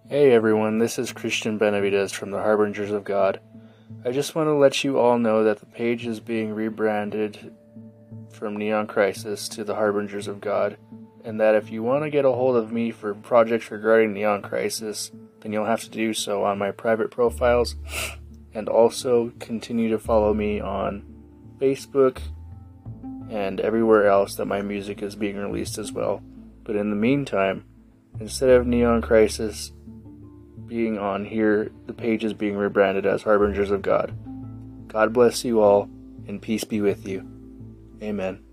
Hey everyone, this is Christian Benavides from the Harbingers of God. I just want to let you all know that the page is being rebranded from Neon Crisis to the Harbingers of God, and that if you want to get a hold of me for projects regarding Neon Crisis, then you'll have to do so on my private profiles, and also continue to follow me on Facebook and everywhere else that my music is being released as well. But in the meantime, instead of Neon Crisis being on here, the page is being rebranded as Harbingers of God. God bless you all, and peace be with you. Amen.